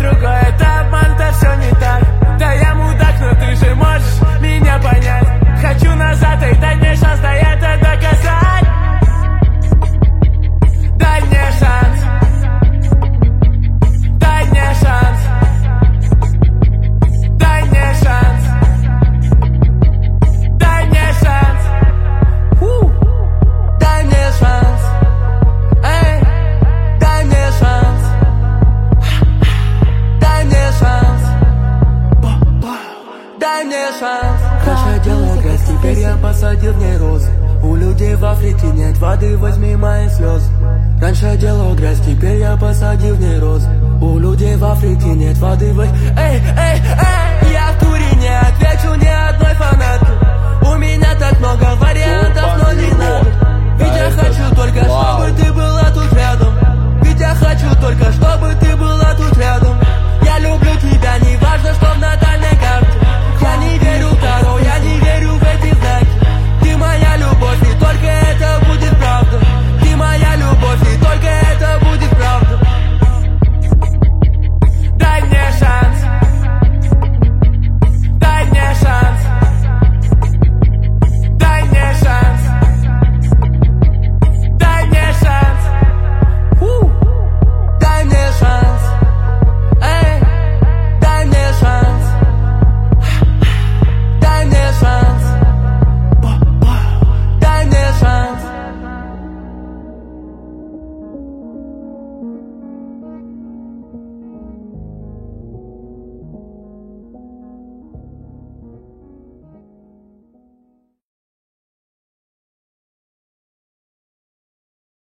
другой, это обман-то все не так. Да я мудак, но ты же можешь меня понять. Хочу назад и дай мне шанс, да это доказать. Дай мне шанс. Дай мне шанс. Дай мне шанс. Дай мне шанс. Дай мне шанс. Эй, дай мне шанс. Дай мне шанс. Дай мне шанс. Раньше делала грязь, теперь я посадил в ней розы. У людей в Африке нет воды, возьми мои слезы. Раньше я делал грязь, теперь я посадил в ней розы. У людей в Африке нет воды, возьми. Эй, эй, эй, я в туре не отвечу ни одной фанатке. У меня так много вариантов, но не надо. Ведь я хочу только, чтобы